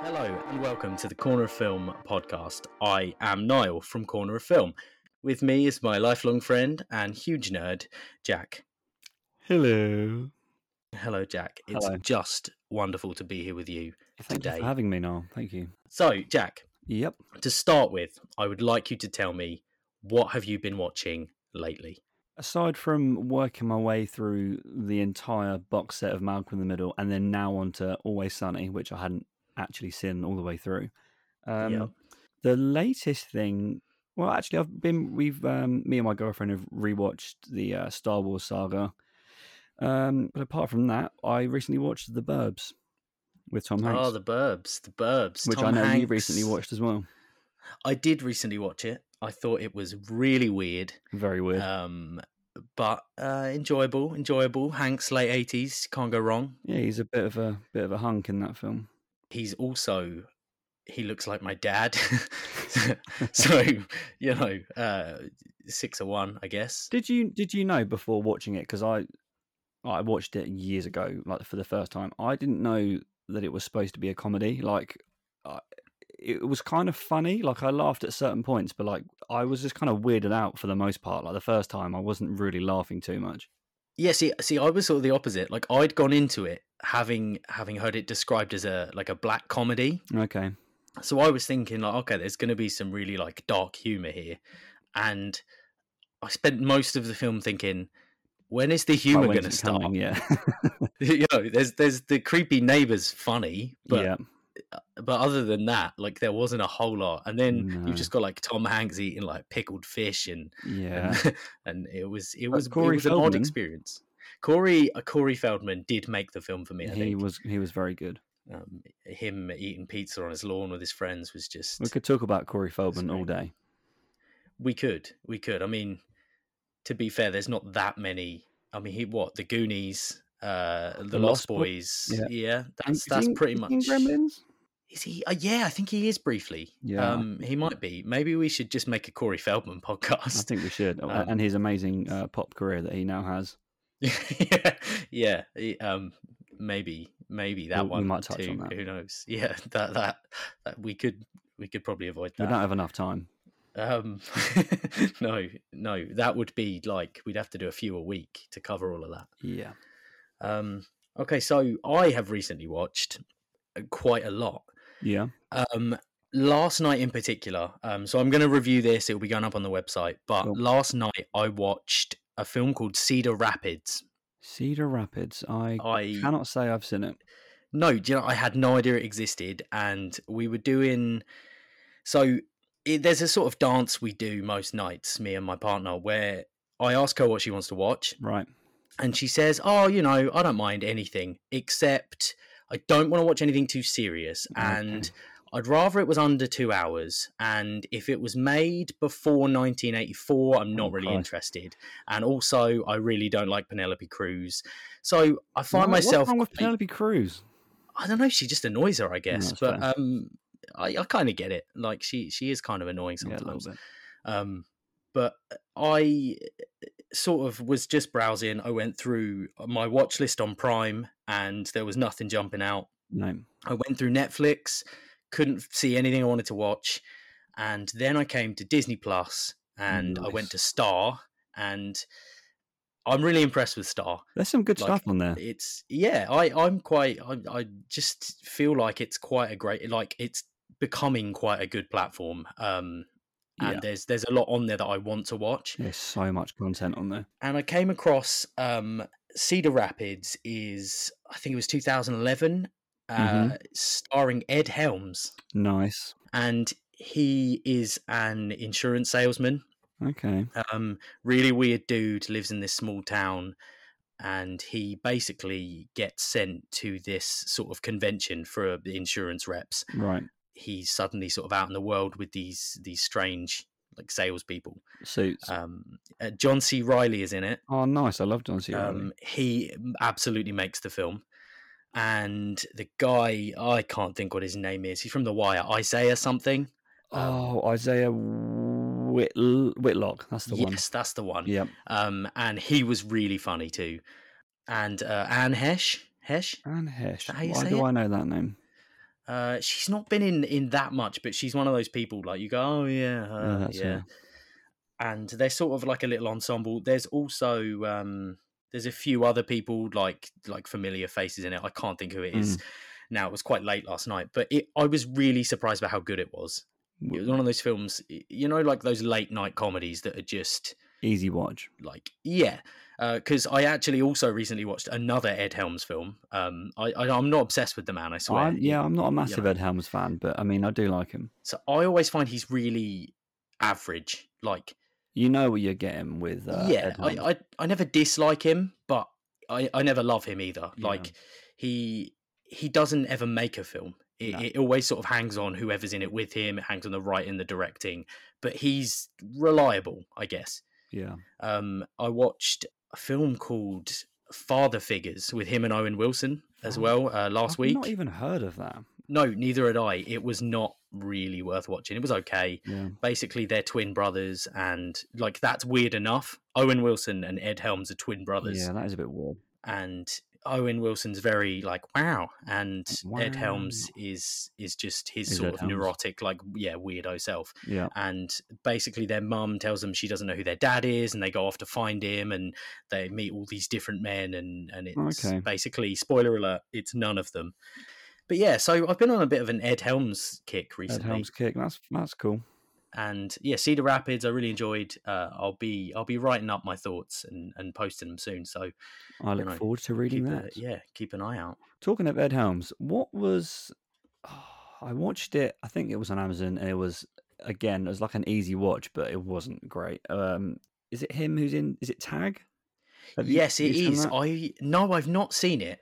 Hello and welcome to the Corner of Film podcast. I am Niall from Corner of Film. With me is my lifelong friend and huge nerd, Jack. Hello. Hello, Jack. It's Hello. just wonderful to be here with you Thank today. you for having me, Niall. Thank you. So, Jack, Yep. to start with, I would like you to tell me, what have you been watching lately? Aside from working my way through the entire box set of Malcolm in the Middle and then now on to Always Sunny, which I hadn't actually seen all the way through, Yep. the latest thing... Well, actually, me and my girlfriend have rewatched the Star Wars saga. But apart from that, I recently watched The Burbs with Tom Hanks. Oh, The Burbs. Which Tom I know Hanks. you recently watched as well. I did recently watch it. I thought it was really weird. Very weird. But enjoyable. Hanks, late 80s, can't go wrong. Yeah, he's a bit of a hunk in that film. He looks like my dad. So, 6 of 1, I guess. Did you know before watching it? Because I watched it years ago, like for the first time. I didn't know that it was supposed to be a comedy. Like, it was kind of funny. Like, I laughed at certain points, but like I was just kind of weirded out for the most part. Like the first time, I wasn't really laughing too much. Yeah, see, I was sort of the opposite. Like, I'd gone into it having heard it described as a black comedy. Okay. So I was thinking, like, okay, there's going to be some really like dark humor here, and I spent most of the film thinking, when is the humor going to start? Coming? Yeah. There's the creepy neighbors funny, but yeah. But other than that, like, there wasn't a whole lot. And then you've just got like Tom Hanks eating like pickled fish and and it was an odd experience. Corey Feldman did make the film for me. I think he was very good. Him eating pizza on his lawn with his friends was just... We could talk about Corey Feldman all day. We could. I mean, to be fair, there's not that many. I mean, The Goonies, the Lost Boys. Yeah, that's pretty much... Gremlins? Is he? Yeah, I think he is briefly. Yeah, he might be. Maybe we should just make a Corey Feldman podcast. I think we should, and his amazing pop career that he now has. Yeah. Maybe that one. We might touch on that. Who knows? Yeah, that we could probably avoid that. We don't have enough time. No, that would be like, we'd have to do a few a week to cover all of that. Yeah. Okay, so I have recently watched quite a lot. Yeah. Last night in particular, so I'm going to review this. It'll be going up on the website. But Last night I watched a film called Cedar Rapids. Cedar Rapids. I cannot say I've seen it. No, do you know, I had no idea it existed, and we were doing... So there's a sort of dance we do most nights, me and my partner, where I ask her what she wants to watch. Right. And she says, I don't mind anything, except I don't want to watch anything too serious. Okay. And I'd rather it was under 2 hours. And if it was made before 1984, I'm not really interested. And also, I really don't like Penelope Cruz. So I find myself... What's wrong with Penelope Cruz? I don't know. She just annoys her, I guess. No, but I kind of get it. Like, she is kind of annoying sometimes. Yeah, but I sort of was just browsing. I went through my watch list on Prime, and there was nothing jumping out. No. I went through Netflix, couldn't see anything I wanted to watch, and then I came to Disney Plus, and I went to Star, and I'm really impressed with Star. There's some good stuff on there. I just feel like it's quite a great, like, it's becoming quite a good platform. And there's a lot on there that I want to watch. There's so much content on there. And I came across Cedar Rapids I think it was 2011, starring Ed Helms. Nice. And he is an insurance salesman. Okay. Really weird dude, lives in this small town, and he basically gets sent to this sort of convention for the insurance reps. Right. He's suddenly sort of out in the world with these strange, like, salespeople. Suits. John C. Reilly is in it. Oh, nice! I love John C. Reilly. He absolutely makes the film. And the guy, I can't think what his name is. He's from The Wire. Isaiah something. Isaiah Whitlock. That's the one. Yes, that's the one. Yep. And he was really funny too. And Anne Hesh. Anne Hesh. Why do I know that name? She's not been in that much, but she's one of those people like you go, oh yeah, Yeah, that's yeah. her. And they're sort of like a little ensemble. There's also there's a few other people like familiar faces in it. I can't think who it is now. It was quite late last night, but I was really surprised by how good it was. It was one of those films, you know, like those late night comedies that are just Easy watch. like, yeah. Because I actually also recently watched another Ed Helms film. I'm not obsessed with the man, I swear. I'm not a massive Ed Helms fan, but I mean, I do like him. So I always find he's really average. Like, you know what you're getting with Ed Helms. I never dislike him, but I never love him either. Yeah. Like, he doesn't ever make a film. It always sort of hangs on whoever's in it with him. It hangs on the writing, the directing, but he's reliable, I guess. Yeah. I watched a film called Father Figures with him and Owen Wilson as well last week. I've not even heard of that. No, neither had I. It was not really worth watching. It was okay. Yeah. Basically, they're twin brothers, and like that's weird enough. Owen Wilson and Ed Helms are twin brothers. Yeah, that is a bit weird. And Owen Wilson's very like wow, and Ed Helms is just his sort of neurotic, like weirdo self. Yeah. And basically, their mum tells them she doesn't know who their dad is, and they go off to find him, and they meet all these different men, and it's basically, spoiler alert, it's none of them. But yeah, so I've been on a bit of an Ed Helms kick recently. Ed Helms kick, that's cool. And yeah, Cedar Rapids, I really enjoyed. I'll be writing up my thoughts and posting them soon. So I look forward to reading that. Keep an eye out. Talking of Ed Helms, what was? I watched it. I think it was on Amazon, and it was like an easy watch, but it wasn't great. Is it him who's in? Is it Tag? Yes, it is. I've not seen it.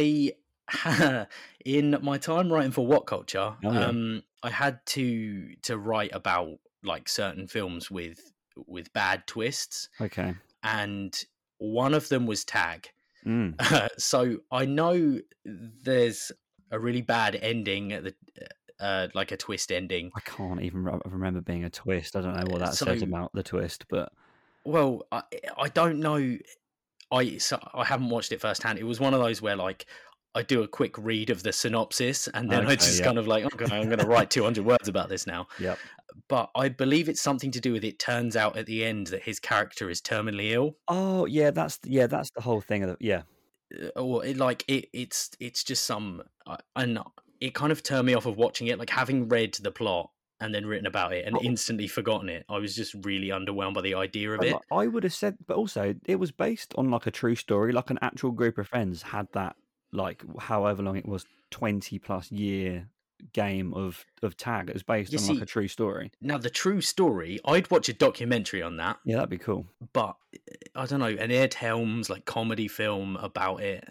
In my time writing for What Culture, I had to write about like certain films with bad twists. Okay. And one of them was Tag. So I know there's a really bad ending at the like a twist ending. I can't even remember being a twist. I don't know what that says about the twist, but well, I don't know. I haven't watched it firsthand. It was one of those where like I do a quick read of the synopsis, and then I just kind of like, I'm going to write 200 words about this now. Yep. But I believe it's something to do with it turns out at the end that his character is terminally ill. Oh, yeah, that's the whole thing of it, Or it's just some, and it kind of turned me off of watching it. Like having read the plot and then written about it and instantly forgotten it, I was just really underwhelmed by the idea of it. I would have said, but also it was based on like a true story, like an actual group of friends had that. Like however long it was, 20+ year game of Tag. It was based on like a true story. Now the true story, I'd watch a documentary on that. Yeah, that'd be cool. But I don't know, an Ed Helms like comedy film about it,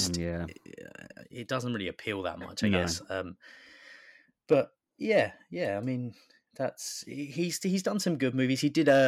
it doesn't really appeal that much, I guess. But yeah, I mean he's done some good movies. He did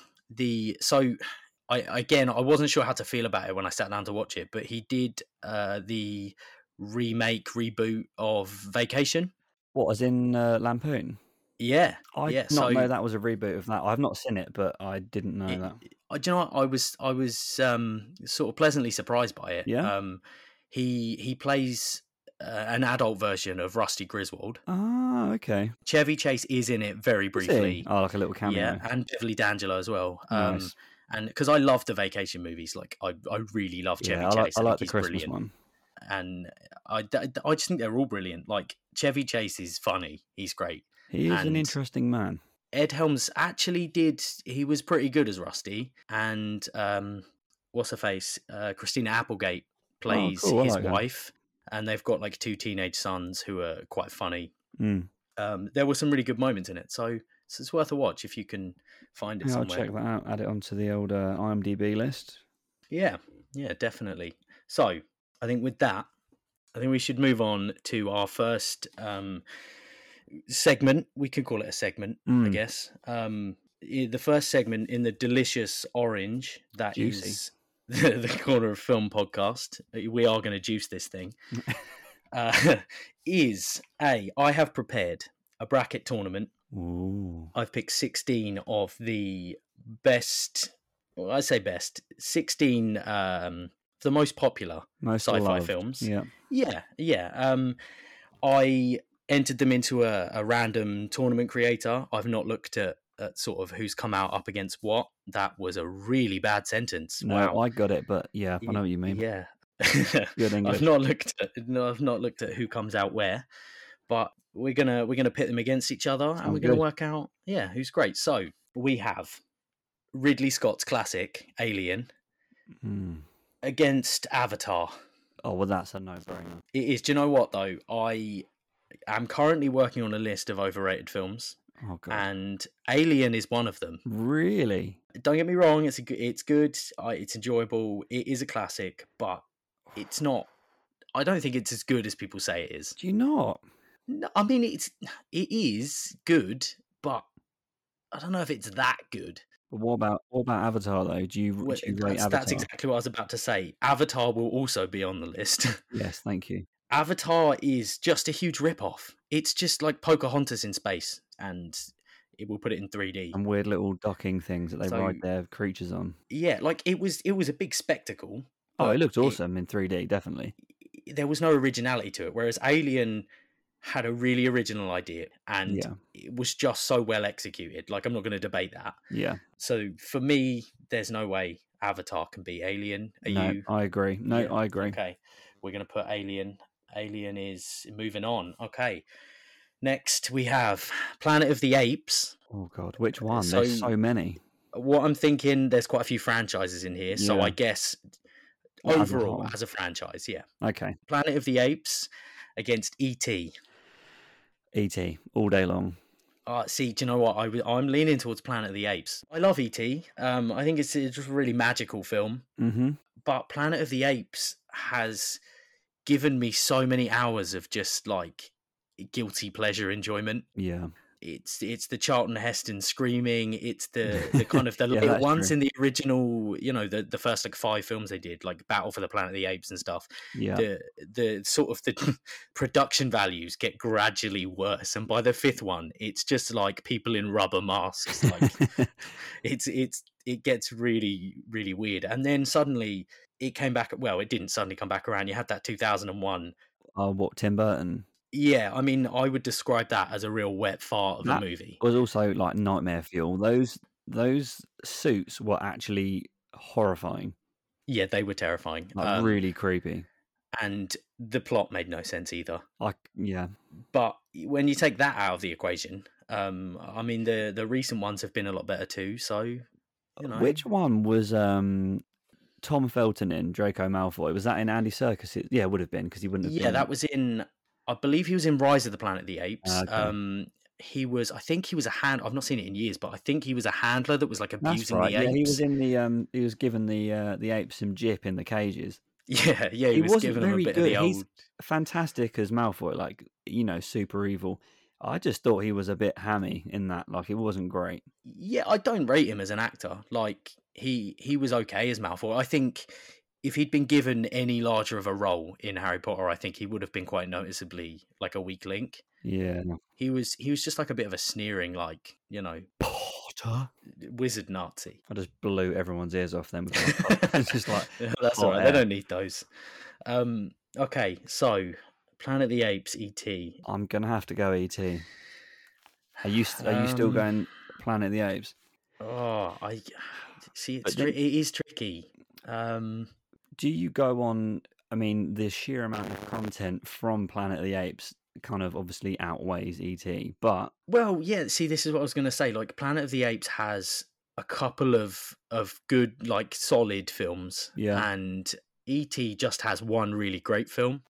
I wasn't sure how to feel about it when I sat down to watch it, but he did the reboot of Vacation. What, as in Lampoon? Yeah. I did not know that was a reboot of that. I've not seen it, but I didn't know that. Do you know what? I was sort of pleasantly surprised by it. Yeah. He plays an adult version of Rusty Griswold. Ah, okay. Chevy Chase is in it very briefly. Oh, like a little cameo. Yeah, and Beverly D'Angelo as well. Nice. And because I love the vacation movies, like I really love Chevy Chase. I like the Christmas one. And I just think they're all brilliant. Like Chevy Chase is funny. He's great. He is an interesting man. Ed Helms actually he was pretty good as Rusty. And what's her face? Christina Applegate plays his wife. And they've got like 2 teenage sons who are quite funny. There were some really good moments in it. So it's worth a watch if you can find it somewhere. I'll check that out, add it onto the old IMDb list. Yeah, definitely. So I think with that, I think we should move on to our first segment. We could call it a segment, I guess. The first segment in the delicious orange that Juicy. Is the Corner of Film podcast. We are going to juice this thing. I have prepared a bracket tournament. Ooh. I've picked 16 of the best. Well, I say best 16. The most popular sci-fi films. Yeah. I entered them into a random tournament creator. I've not looked at sort of who's come out up against what. That was a really bad sentence. No, Wow. I got it, but yeah, I know what you mean. Yeah. Good English. I've not looked at who comes out where, but we're gonna pit them against each other, and we're gonna work out who's great. So we have Ridley Scott's classic Alien against Avatar. Oh well, that's a no-brainer. It is. Do you know what though? I am currently working on a list of overrated films. Oh, God. And Alien is one of them. Really? Don't get me wrong; it's good. It's enjoyable. It is a classic, but it's not. I don't think it's as good as people say it is. Do you not? No, I mean it is good, but I don't know if it's that good. But what about Avatar though? Do you rate Avatar? That's exactly what I was about to say. Avatar will also be on the list. Yes, thank you. Avatar is just a huge rip-off. It's just like Pocahontas in space, and it will put it in 3D. And weird little docking things that they ride their creatures on. Yeah, like it was a big spectacle. Oh, it looked awesome in 3D, definitely. There was no originality to it, whereas Alien had a really original idea, and it was just so well executed. Like, I'm not going to debate that. Yeah. So for me, there's no way Avatar can be Alien. I agree. I agree. Okay, we're going to put Alien. Alien is moving on. Okay. Next, we have Planet of the Apes. Oh, God. Which one? There's so many. What I'm thinking, there's quite a few franchises in here. Yeah. So I guess overall, as a franchise, yeah. Okay. Planet of the Apes against E.T. E.T. all day long. See, do you know what? I'm leaning towards Planet of the Apes. I love E.T. I think it's just a really magical film. Mm-hmm. But Planet of the Apes has given me so many hours of just like guilty pleasure enjoyment. Yeah. It's the Charlton Heston screaming. It's the kind of the little ones in the original, the first like 5 films they did, like Battle for the Planet of the Apes and stuff. Yeah. The sort of the production values get gradually worse, and by the 5th one, it's just like people in rubber masks. Like it gets really, really weird. And then suddenly it came back. Well, it didn't suddenly come back around. You had that 2001. What, Tim Burton? Yeah, I mean, I would describe that as a real wet fart of a movie. It was also like nightmare fuel. Those suits were actually horrifying. Yeah, they were terrifying. Like really creepy. And the plot made no sense either. Yeah. But when you take that out of the equation, I mean, the recent ones have been a lot better too. So, Which one was Tom Felton in Draco Malfoy? Was that in Andy Serkis? Yeah, it would have been, because he wouldn't have been. Yeah, that was in... I believe he was in Rise of the Planet of the Apes. Okay. I think he was a hand. I've not seen it in years, but I think he was a handler that was like abusing the apes. Yeah, he was in the. He was given the apes some jip in the cages. Yeah, he was giving them a bit of the old. He's fantastic as Malfoy, like super evil. I just thought he was a bit hammy in that. Like, it wasn't great. Yeah, I don't rate him as an actor. Like, he was okay as Malfoy. I think if he'd been given any larger of a role in Harry Potter, I think he would have been quite noticeably like a weak link. Yeah. He was just like a bit of a sneering, like, Potter wizard Nazi. I just blew everyone's ears off them. It's just like, that's all right. They don't need those. Okay, so Planet of the Apes, E.T. I'm gonna have to go E.T. Are you still going Planet of the Apes? Oh, I see. It is tricky. Do you go on? I mean, the sheer amount of content from Planet of the Apes kind of obviously outweighs E.T. But yeah. See, this is what I was going to say. Like, Planet of the Apes has a couple of good, like, solid films. Yeah. And E.T. just has one really great film.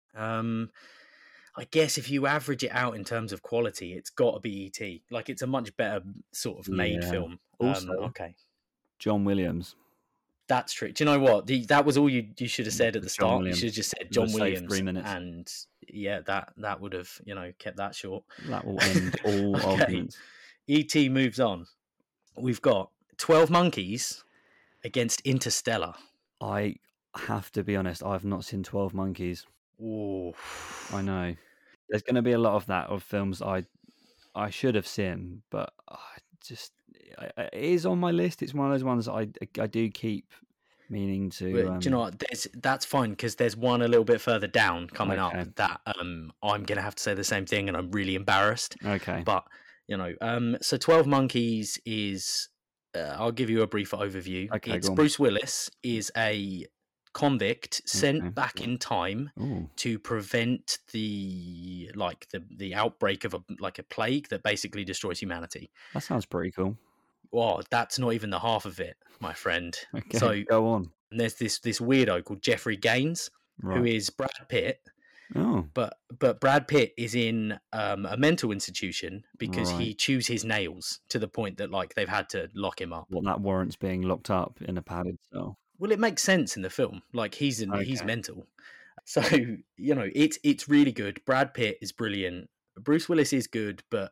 I guess if you average it out in terms of quality, it's got to be E.T. Like, it's a much better sort of made film. Also, okay. John Williams. That's true. Do you know what? That was all you should have said at the start. You should have just said John Williams. 3 minutes. And yeah, that would have, kept that short. That will end all arguments. E.T. moves on. We've got 12 Monkeys against Interstellar. I have to be honest, I've not seen 12 Monkeys. Ooh. I know. There's going to be a lot of that, of films I should have seen, but it is on my list. It's one of those ones I do keep Meaning to. But do you know what? That's fine because there's one a little bit further down coming Okay. up that I'm gonna have to say the same thing, and I'm really embarrassed. Okay. But so 12 Monkeys is. I'll give you a brief overview. Okay, It's go on. Bruce Willis is a convict sent Okay. back in time Ooh, to prevent the outbreak of a plague that basically destroys humanity. that sounds pretty cool. Well, that's not even the half of it, my friend. Okay, So go on. there's this weirdo called Jeffrey Gaines, who Right. is Brad Pitt, Oh, but Brad Pitt is in a mental institution because he Right. chews his nails to the point that like they've had to lock him up. what, that warrants being locked up in a padded cell. Well, it makes sense in the film. Like he's Okay. mental. So it's really good. Brad Pitt is brilliant. Bruce Willis is good, but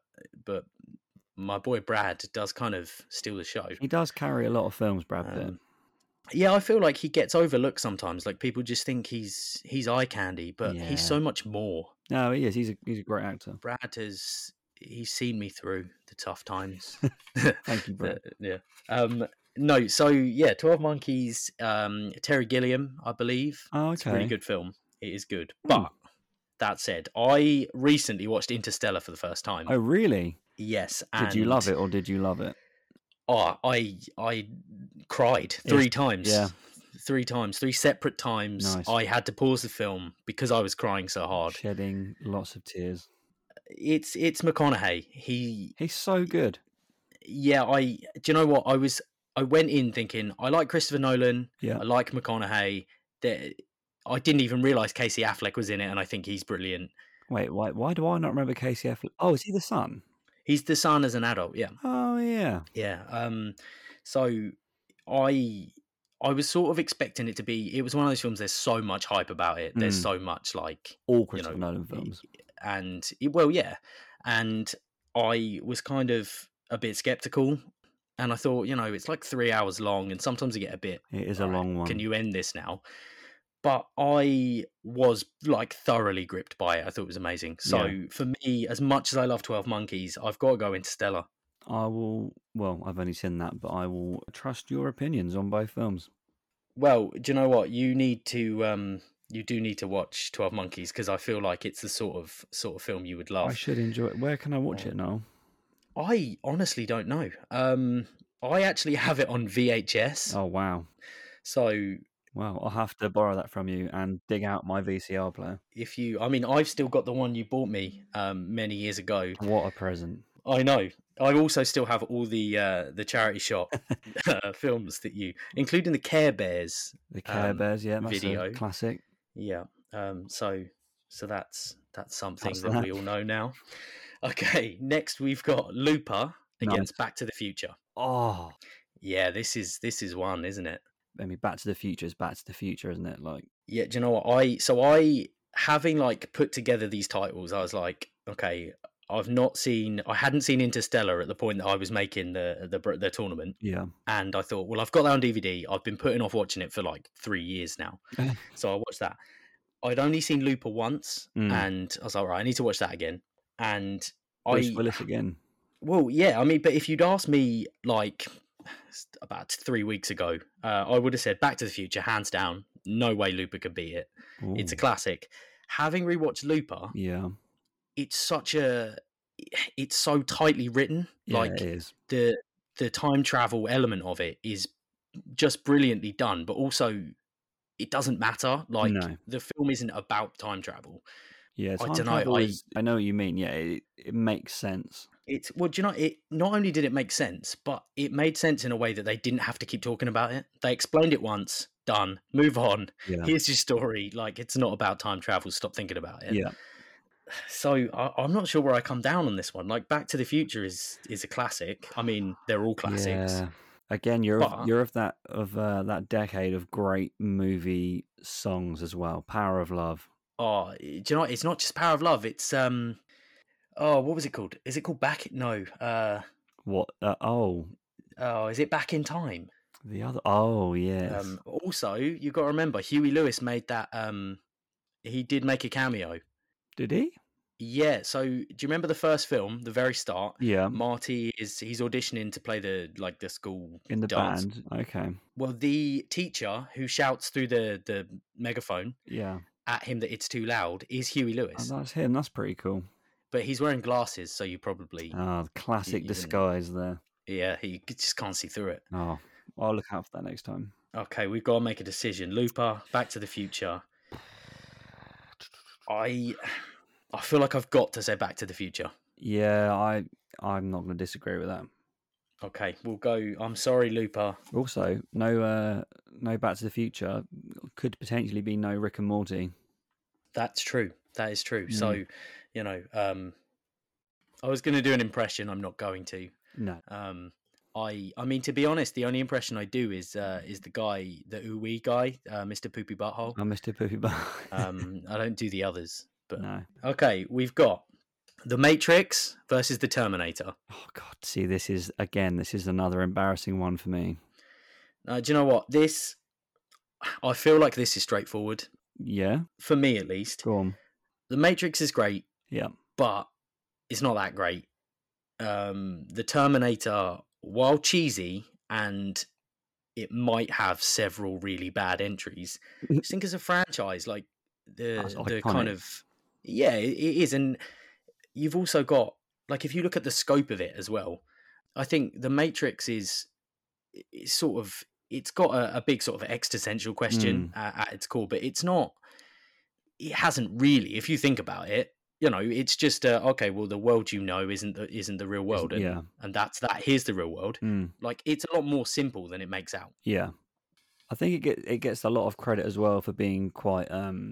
my boy Brad does kind of steal the show. He does carry a lot of films, Brad Pitt. Yeah, I feel like he gets overlooked sometimes. Like people just think he's eye candy, but Yeah. he's so much more. No, he is. He's a great actor. Brad he's seen me through the tough times. Thank you, Brad. Yeah. No, so yeah, 12 Monkeys, Terry Gilliam, I believe. Oh, It's a really okay. good film. It is good. Hmm. But that said, I recently watched Interstellar for the first time. Oh, really? Yes. Did you love it or did you love it? Oh, I cried 3 times. yeah. 3 times, 3 separate times. Nice. I had to pause the film because I was crying so hard. Shedding lots of tears. It's McConaughey. He's so good. Yeah, do you know what? I went in thinking I like Christopher Nolan. Yeah. I like McConaughey. I didn't even realize Casey Affleck was in it, and I think he's brilliant. Wait, why do I not remember Casey Affleck? Oh, is he the son? He's the son as an adult. Yeah. Oh, yeah. Yeah. So I was sort of expecting it to be. It was one of those films. There's so much hype about it. There's so much like all Christopher Nolan films. And and I was kind of a bit skeptical, and I thought, it's like 3 hours long, and sometimes you get a bit. It is a long one. Can you end this now? But I was like thoroughly gripped by it. I thought it was amazing. So for me, as much as I love 12 Monkeys, I've got to go Interstellar. I will. Well, I've only seen that, but I will trust your opinions on both films. Well, do you know what? You do need to watch 12 Monkeys because I feel like it's the sort of film you would love. I should enjoy it. Where can I watch it now? I honestly don't know. I actually have it on VHS. Oh, wow. So, well, I'll have to borrow that from you and dig out my VCR player. I've still got the one you bought me many years ago. What a present. I know. I also still have all the charity shop films including the Care Bears. The Care Bears, yeah, that's video. A classic. Yeah. So that's something That's that that. we all know now. Okay, next we've got Looper against Back to the Future. Oh, yeah, this is one, isn't it? I mean, Back to the Future is Back to the Future, isn't it? Like, yeah. Do you know what I having like put together these titles, I was like, okay, I hadn't seen Interstellar at the point that I was making the tournament. Yeah. And I thought, well, I've got that on DVD. I've been putting off watching it for like 3 years now. So I watched that. I'd only seen Looper once, and I was like, right, I need to watch that again. And Bruce Willis again. Well, yeah, I mean, but if you'd asked me like about 3 weeks ago, I would have said Back to the Future, hands down. No way Looper could beat it. Ooh. It's a classic. Having rewatched Looper, yeah, it's so tightly written. Yeah, like it is. The time travel element of it is just brilliantly done, but also it doesn't matter. Like the film isn't about time travel. Yeah, I don't know. I know what you mean. Yeah, it makes sense. Do you know, it not only did it make sense, but it made sense in a way that they didn't have to keep talking about it. They explained it once, done, move on. Yeah. Here's your story. Like, it's not about time travel. Stop thinking about it. Yeah. So I'm not sure where I come down on this one. Like, Back to the Future is a classic. I mean, they're all classics. Yeah. Again, you're of that decade of great movie songs as well. Power of Love. Oh, do you know what? It's not just Power of Love. It's what was it called? Is it called Back? No. What? Oh, is it Back in Time? The other. Oh, yes. Also, you got to remember, Huey Lewis made that. He did make a cameo. Did he? Yeah, so do you remember the first film, the very start? Yeah, Marty he's auditioning to play the school in the dance. band. Okay. Well, the teacher who shouts through the megaphone Yeah. at him that it's too loud is Huey Oh, Lewis, that's him. That's pretty cool. but he's wearing glasses, so you probably Ah, the classic even disguise there. yeah, he just can't see through it. Oh, I'll look out for that next time. Okay, we've got to make a decision. Looper, Back to the Future. I feel like I've got to say Back to the Future. Yeah, I'm not going to disagree with that. Okay, we'll go. I'm sorry, Looper. Also, no Back to the Future could potentially be no Rick and Morty. That's true. That is true. Mm. So, you know, I was going to do an impression. I'm not going to. No. I mean, to be honest, the only impression I do is the guy, the ooh-wee guy, Mr. Poopy Butthole. I Mr. Poopy Butthole. I don't do the others, but No. okay. We've got The Matrix versus The Terminator. Oh God! See, this is another embarrassing one for me. Do you know what? I feel like this is straightforward. Yeah. For me, at least. Go on. The Matrix is great. Yeah. But it's not that great. The Terminator, while cheesy and it might have several really bad entries, I just think as a franchise, like the kind of it is, and you've also got like if you look at the scope of it as well, I think The Matrix is sort of it's got a big sort of existential question at its core, but it's not. It hasn't really, if you think about it. You know, it's just okay. Well, the world isn't the real world, and that's that. Here's the real world. Like it's a lot more simple than it makes out. Yeah, I think it gets a lot of credit as well for being quite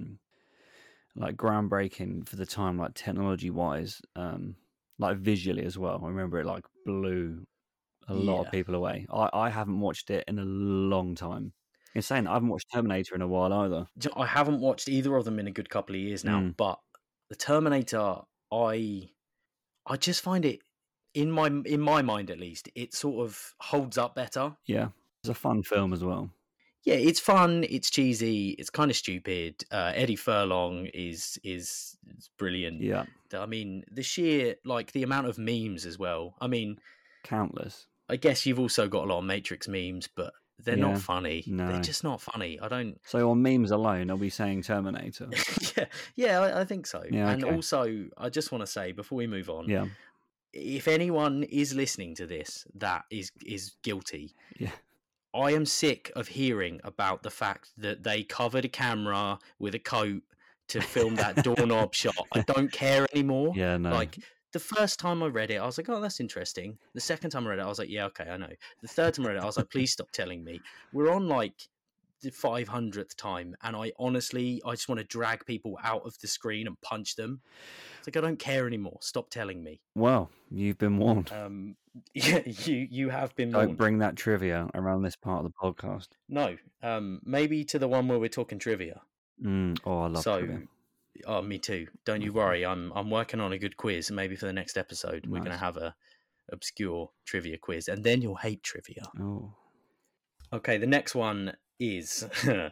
like groundbreaking for the time, like technology wise, like visually as well. I remember it like blew a lot of people away. I haven't watched it in a long time. Insane. I haven't watched Terminator in a while either. I haven't watched either of them in a good couple of years now, but. The Terminator, I just find it in my mind at least, it sort of holds up better. Yeah, it's a fun film as well. Yeah, it's fun. It's cheesy. It's kind of stupid. Eddie Furlong is brilliant. Yeah, I mean the amount of memes as well. I mean, countless. I guess you've also got a lot of Matrix memes, but. They're not funny. No. They're just not funny. I don't. So on memes alone, are we saying Terminator? yeah, I think so. Yeah, and also, I just want to say before we move on, yeah, if anyone is listening to this that is guilty, yeah, I am sick of hearing about the fact that they covered a camera with a coat to film that doorknob shot. I don't care anymore. Yeah, no. Like. The first time I read it, I was like, oh, that's interesting. The second time I read it, I was like, yeah, okay, I know. The third time I read it, I was like, please stop telling me. We're on like the 500th time, and I just want to drag people out of the screen and punch them. It's like, I don't care anymore. Stop telling me. Well, you've been warned. Yeah, you have been warned. Don't bring that trivia around this part of the podcast. No, maybe to the one where we're talking trivia. Oh, I love trivia. Oh, me too. Don't you worry. I'm working on a good quiz. Maybe for the next episode, we're going to have a obscure trivia quiz, and then you'll hate trivia. Oh. Okay, the next one is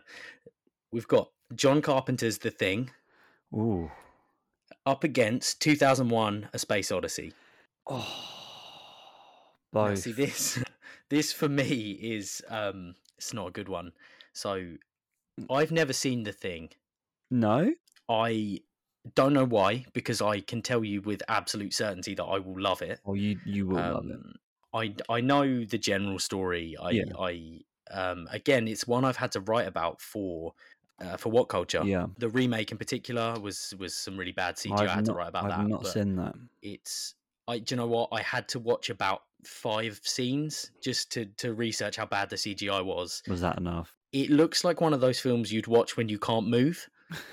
we've got John Carpenter's The Thing. Ooh. Up against 2001: A Space Odyssey. Oh. Both. Now, see this for me is it's not a good one. So I've never seen The Thing. No. I don't know why, because I can tell you with absolute certainty that I will love it. Oh, you will love it. I know the general story. Again, it's one I've had to write about for What Culture. Yeah. The remake in particular was some really bad CGI. I had to write about that. I've not seen that. Do you know what? I had to watch about 5 scenes just to research how bad the CGI was. Was that enough? It looks like one of those films you'd watch when you can't move.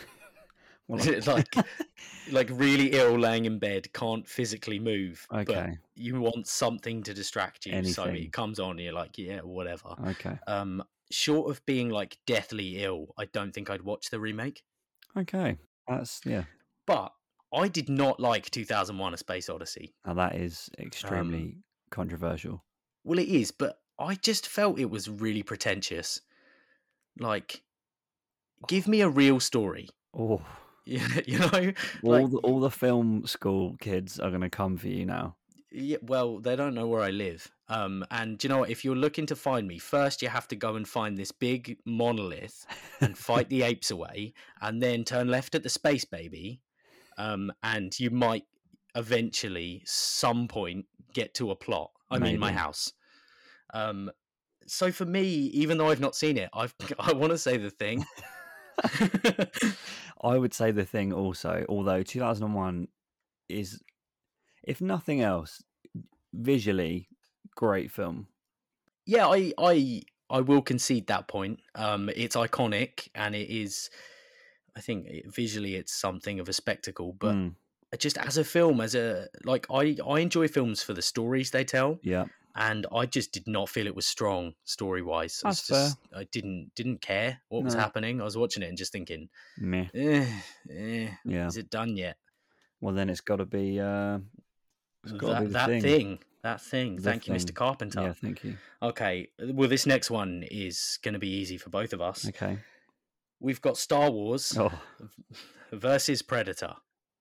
like really ill, laying in bed, can't physically move. Okay. But you want something to distract you, Anything. so it comes on. And you're like, yeah, whatever. Okay. Short of being like deathly ill, I don't think I'd watch the remake. Okay, that's But I did not like 2001: A Space Odyssey. Now that is extremely controversial. Well, it is, but I just felt it was really pretentious. Like, give me a real story. Oh. You know, All like, the film school kids are going to come for you now. yeah, well, they don't know where I live. And do you know what? If you're looking to find me, first you have to go and find this big monolith and fight the apes away, and then turn left at the space baby. And you might eventually, some point, get to a plot. I mean, my Maybe. house. Um, so for me, even though I've not seen it, I want to say The Thing. I would say The Thing also, although 2001 is, if nothing else, visually great film. Yeah, I will concede that point. It's iconic and it is. I think visually it's something of a spectacle, but Mm, just as a film, as a like, I enjoy films for the stories they tell, yeah, and I just did not feel it was strong story wise. that's fair. I didn't care what was No, happening. I was watching it and just thinking, meh. Yeah. is it done yet? Well, then it's got to be. It's got to be That The thing. That thing. The Thank you, Thing. Mr. Carpenter. Yeah, thank you. Okay, well, this next one is going to be easy for both of us. Okay. We've got Star Wars Oh. versus Predator.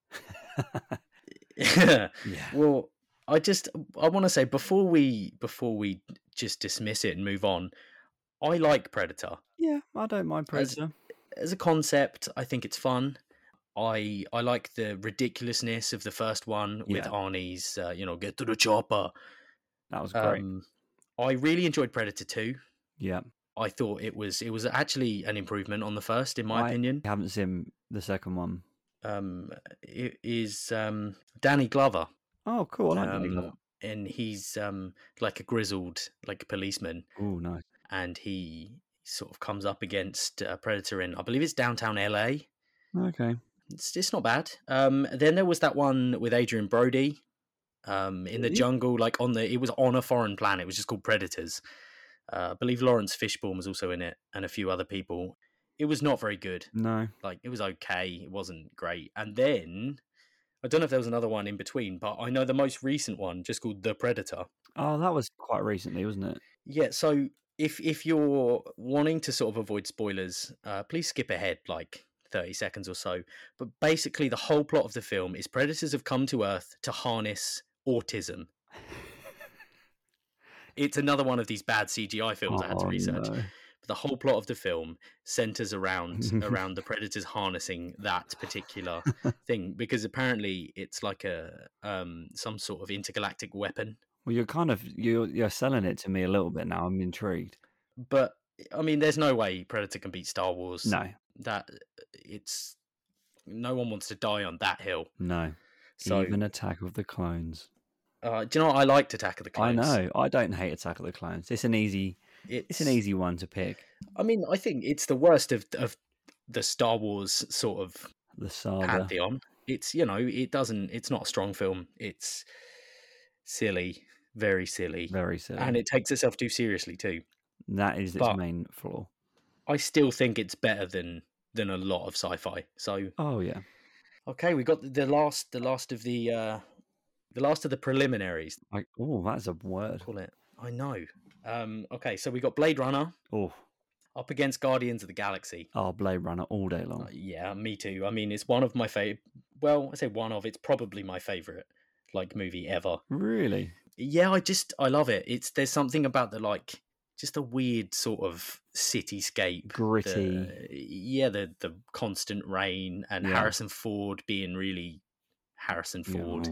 Yeah. Well, I want to say before we just dismiss it and move on, I like Predator. Yeah, I don't mind Predator. As a concept, I think it's fun. I like the ridiculousness of the first one with Yeah. Arnie's, get to the chopper. That was great. I really enjoyed Predator 2. Yeah. I thought it was actually an improvement on the first, in my opinion. I haven't seen the second one. It is Danny Glover. Oh, cool. I like Danny Glover. And he's like a grizzled policeman. Oh, nice. And he sort of comes up against a Predator in, I believe it's downtown LA. Okay. It's not bad. Then there was that one with Adrian Brody in the jungle, like it was on a foreign planet. It was just called Predators. I believe Lawrence Fishburne was also in it and a few other people. It was not very good. No. Like, it was okay. It wasn't great. And then, I don't know if there was another one in between, but I know the most recent one, just called The Predator. Oh, that was quite recently, wasn't it? Yeah, so if you're wanting to sort of avoid spoilers, please skip ahead like 30 seconds or so. But basically, the whole plot of the film is predators have come to Earth to harness autism. It's another one of these bad CGI films I had to research. No. But the whole plot of the film centers around the predators harnessing that particular thing, because apparently it's like a some sort of intergalactic weapon. Well, you're selling it to me a little bit now. I'm intrigued. But I mean, there's no way Predator can beat Star Wars. No. No one wants to die on that hill. No. So, even Attack of the Clones. Do you know what? I liked Attack of the Clones. I know. I don't hate Attack of the Clones. It's an easy one to pick. I mean, I think it's the worst of the Star Wars sort of the saga pantheon. It's it's not a strong film. It's silly, very silly, and it takes itself too seriously too. That is its main flaw. I still think it's better than a lot of sci-fi. So, oh yeah. Okay, we got the last of the preliminaries. That's a word. Call it. I know. Okay, so we got Blade Runner. Oh. Up against Guardians of the Galaxy. Oh, Blade Runner all day long. Yeah, me too. I mean, it's one of my favorite. Well, I say one of. It's probably my favorite movie ever. Really? Yeah, I love it. There's something about just a weird sort of cityscape, gritty. The constant rain and Harrison Ford being really Harrison Ford,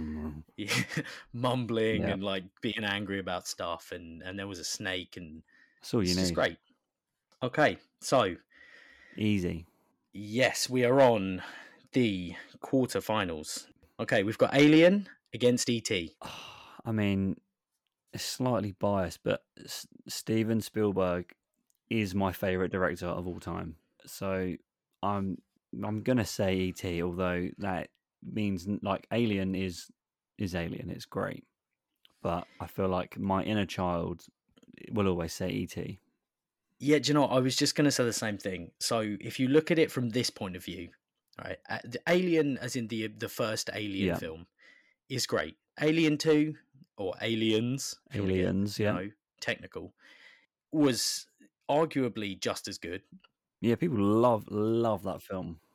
mumbling and being angry about stuff, and there was a snake, and that's all you need. It's great. Okay, so easy. Yes, we are on the quarterfinals. Okay, we've got Alien against E.T. I mean, it's slightly biased, but Steven Spielberg is my favorite director of all time. So I'm gonna say E.T., although that means Alien is Alien. It's great, but I feel like my inner child will always say E.T. Yeah, do you know what? I was just going to say the same thing. So if you look at it from this point of view, right, the Alien, as in the first Alien film, is great. Alien 2, or Aliens, technical, was arguably just as good. Yeah, people love that film.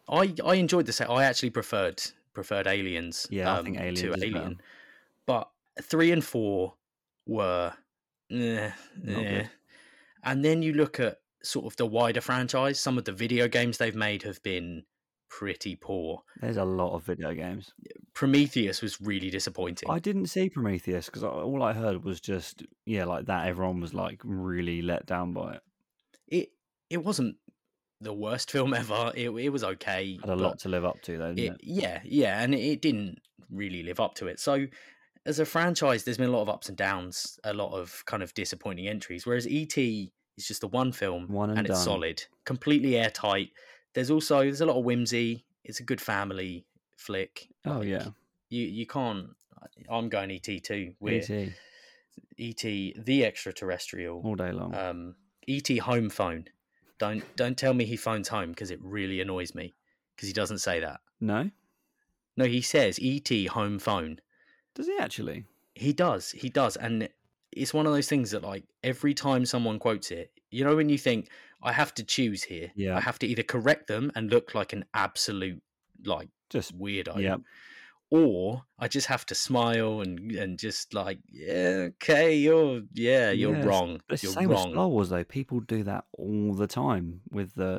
I enjoyed the set. I actually preferred Aliens Yeah, I think to Aliens is better. Alien, but 3 and 4 were eh, Not good. and then you look at sort of the wider franchise. Some of the video games they've made have been pretty poor. There's a lot of video games. Prometheus was really disappointing. I didn't see Prometheus because all I heard was just like that. Everyone was like really let down by it. It wasn't the worst film ever. It was okay. Had a lot to live up to, though, didn't it? Yeah, and it didn't really live up to it. So, as a franchise, there's been a lot of ups and downs, a lot of kind of disappointing entries. Whereas E.T. is just the one film, One and it's done. solid, completely airtight. There's a lot of whimsy. It's a good family flick. Oh yeah, you can't. I'm going E.T. too. We're E.T. E.T. the extraterrestrial. all day long. E.T. home phone. Don't tell me he phones home because it really annoys me because he doesn't say that. No, he says E.T. home phone. does he actually? He does, and it's one of those things that like every time someone quotes it, you know, when you think I have to choose here, Yeah. I have to either correct them and look like an absolute like Just weirdo, yeah. or I just have to smile and just like, yeah, okay, you're Yes. wrong. But it's the You're same with wrong. Star Wars, though. People do that all the time with the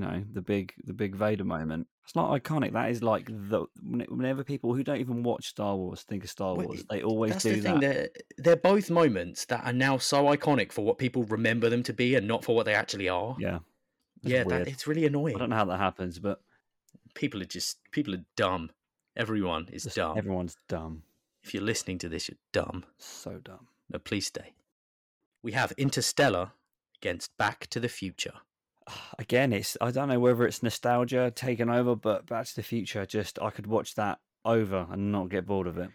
big Vader moment. It's not iconic. That is like whenever people who don't even watch Star Wars think of Star Well, Wars, they always That's do the thing. that. They're both moments that are now so iconic for what people remember them to be and not for what they actually are. Yeah. It's Yeah, weird. it's really I annoying. don't know how that happens, but People are dumb. Everyone is dumb. everyone's dumb. If you're listening to this, you're dumb. So dumb. No, please stay. We have Interstellar against Back to the Future. Again, I don't know whether it's nostalgia taken over, but Back to the Future, I could watch that over and not get bored of it.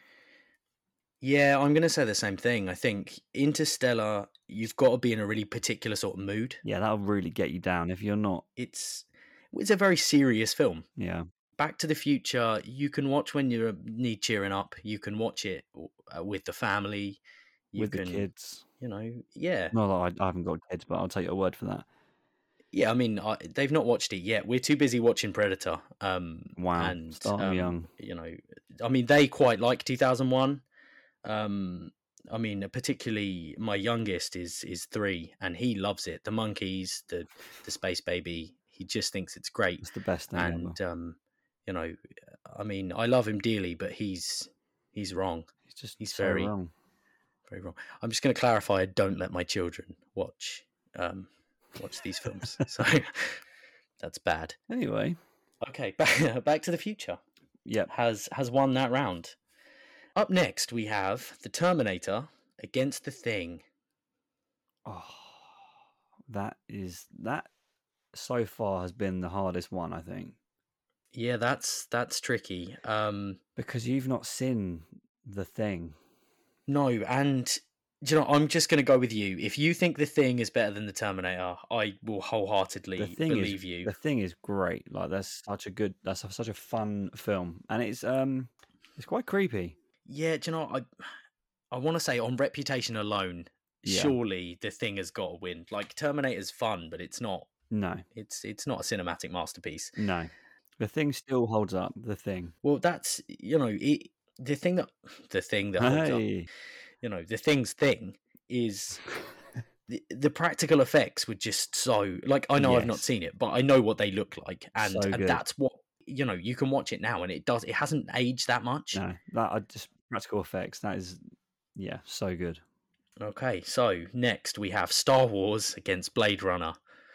Yeah, I'm going to say the same thing. I think Interstellar, you've got to be in a really particular sort of mood. Yeah, that'll really get you down. If you're not, It's a very serious film. yeah. Back to the Future, you can watch when you need cheering up. You can watch it with the family. With the kids. Yeah. Not that I haven't got kids, but I'll take your word for that. Yeah, I mean, they've not watched it yet. We're too busy watching Predator. Wow, and start them young. I mean, they quite like 2001. I mean, particularly my youngest is 3, and he loves it. The monkeys, the space baby. He just thinks it's great. It's the best thing ever. I mean, I love him dearly, but he's wrong. He's so very wrong. Very wrong. I'm just going to clarify. I don't let my children watch these films. So that's bad. Anyway. Okay, back to the Future. Yep. Has won that round. Up next, we have The Terminator against The Thing. Oh, that so far has been the hardest one, I think. Yeah, that's tricky. Because you've not seen The Thing. No, and I'm just going to go with you. If you think The Thing is better than The Terminator, I will wholeheartely believe you. The Thing is great. Like that's such a fun film, and it's quite creepy. Yeah, I want to say on reputation alone, surely The Thing has got to win. Like Terminator's fun, but it's not. No, it's not a cinematic masterpiece. No, The Thing still holds up. The Thing. Well, that's the thing that holds up. The Thing's thing is the practical effects were just so like I know I've not seen it, but I know what they look like, and that's what you can watch it now, and it hasn't aged that much. No, that just practical effects. That is, so good. Okay, so next we have Star Wars against Blade Runner.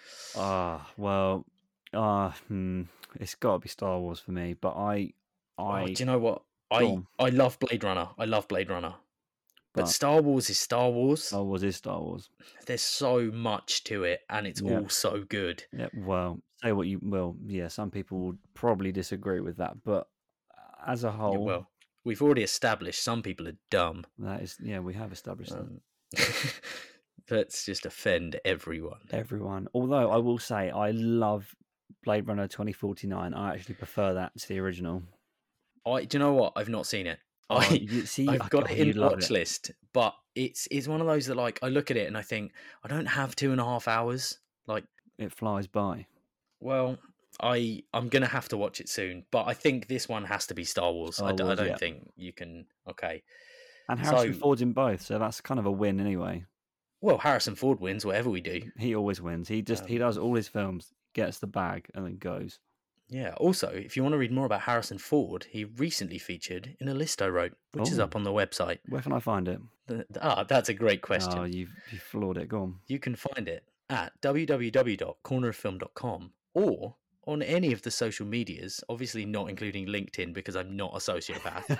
It's got to be Star Wars for me, but do you know what? I love Blade Runner. But Star Wars is Star Wars. Star Wars is Star Wars. There's so much to it, and it's all so good. Yeah, well, say what you will. Yeah, some people would probably disagree with that, but as a whole, well, we've already established some people are dumb. That is, we have established that. Let's just offend everyone. Everyone. Although I will say, I love Blade Runner 2049. I actually prefer that to the original. Do you know what? I've not seen it. I've got it in watch list, but it's one of those that like I look at it and I think I don't have 2.5 hours. Like it flies by. Well, I'm gonna have to watch it soon, but I think this one has to be Star Wars. Star I Wars, don't yeah. think you can. Okay, And Harrison so Ford's in both, so that's kind of a win anyway. well, Harrison Ford wins whatever we do. He always wins. He does all his films, gets the bag, and then goes. Yeah. Also, if you want to read more about Harrison Ford, he recently featured in a list I wrote, which is up on the website. Where can I find it? That's a great question. Oh, you've floored it. Go on. You can find it at www.corneroffilm.com or on any of the social medias, obviously not including LinkedIn because I'm not a sociopath,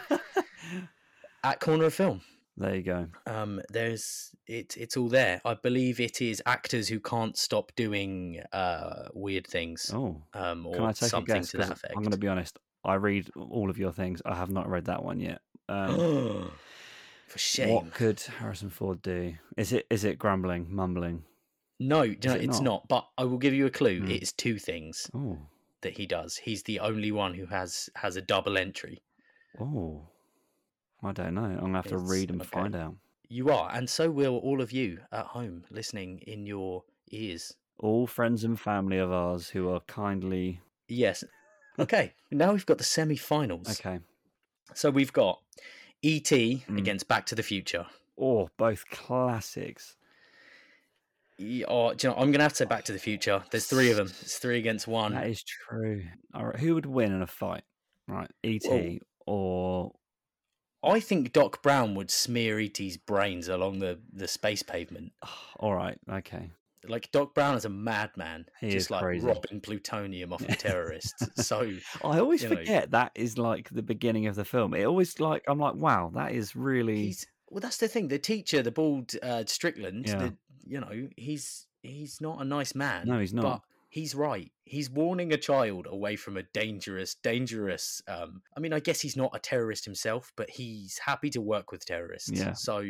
at Corner of Film. There you go. It's all there. I believe it is actors who can't stop doing weird things. Oh, or can I take something a guess? to that 'Cause effect. I'm going to be honest. I read all of your things. I have not read that one yet. For shame. What could Harrison Ford do? Is it grumbling, mumbling? No, it's not. But I will give you a clue. It's two things Oh, that he does. He's the only one who has a double entry. oh, I don't know. I'm gonna have to read and find out. You are, and so will all of you at home listening in your ears. All friends and family of ours who are kindly. Yes. Okay. Now we've got the semi-finals. Okay. So we've got E.T. against Back to the Future. Oh, both classics. Oh, do you know, I'm going to have to say Back to the Future. There's three of them. It's 3 against 1. That is true. All right, who would win in a fight? Right, E.T. or... I think Doc Brown would smear E.T.'s brains along the space pavement. All right, okay. Like, Doc Brown is a madman. He just is like crazy. robbing plutonium off of terrorists. So I always forget that is like the beginning of the film. It always I'm like, wow, that is really... Well, that's the thing. The teacher, the bald Strickland, Yeah. He's not a nice man. No, he's not. But he's right. He's warning a child away from a dangerous. I mean, I guess he's not a terrorist himself, but he's happy to work with terrorists. Yeah. So,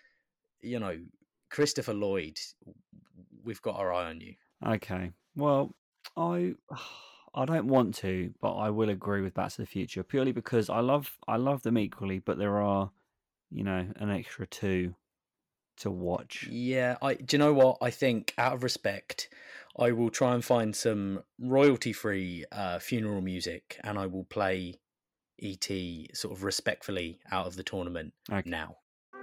Christopher Lloyd, we've got our eye on you. Okay. Well, I don't want to, but I will agree with Back to the Future purely because I love them equally, but there are, an extra 2 to watch. Yeah, do you know what? I think out of respect, I will try and find some royalty-free funeral music, and I will play E.T. sort of respectfully out of the tournament now.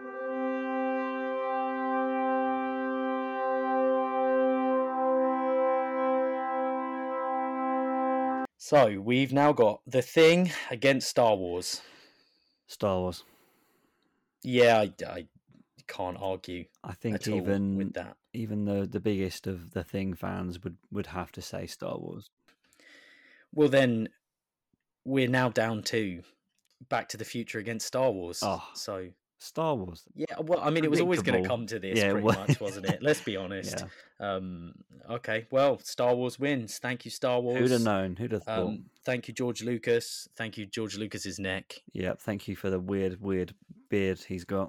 So we've now got The Thing against Star Wars. Star Wars. Yeah, I can't argue. I think even with that, even the biggest of the Thing fans would have to say Star Wars. Well, then we're now down to Back to the Future against Star Wars. Oh, so Star Wars. Yeah, well, I mean, it was always going to come to this, pretty much, wasn't it? Let's be honest. Yeah. Okay, well, Star Wars wins. Thank you, Star Wars. Who'd have known? Who'd have thought? Thank you, George Lucas. Thank you, George Lucas's neck. Yeah, thank you for the weird beard he's got.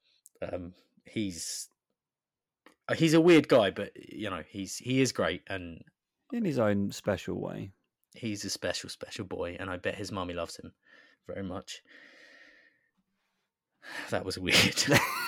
He's a weird guy, but he is great, and in his own special way. He's a special boy, and I bet his mummy loves him very much. That was weird.